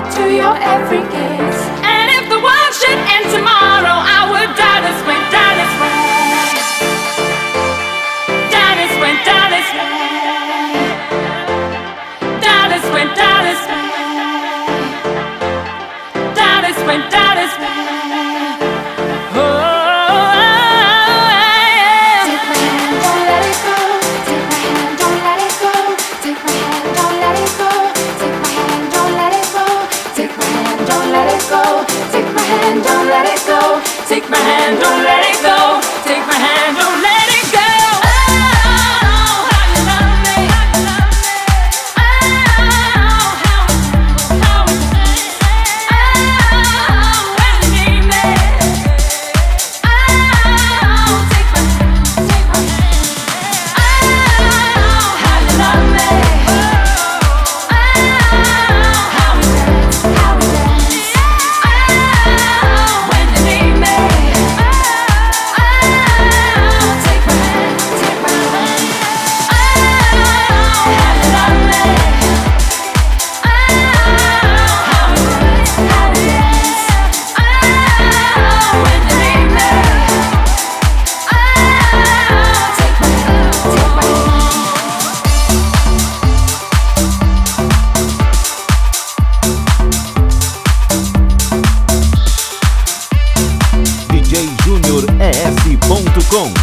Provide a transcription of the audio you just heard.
to your every kiss. And if the world should end tomorrow, I would die this way, die this way. Die this way, die this way. Die this way, die this way. Die this way, die this way. Don't let it go. Take my hand, don't let it go. Take my hand, don't let it go. Oh, how you love me. Oh, how you when you need me. Oh, take my hand. Oh, how you love me. DJJuniorES.com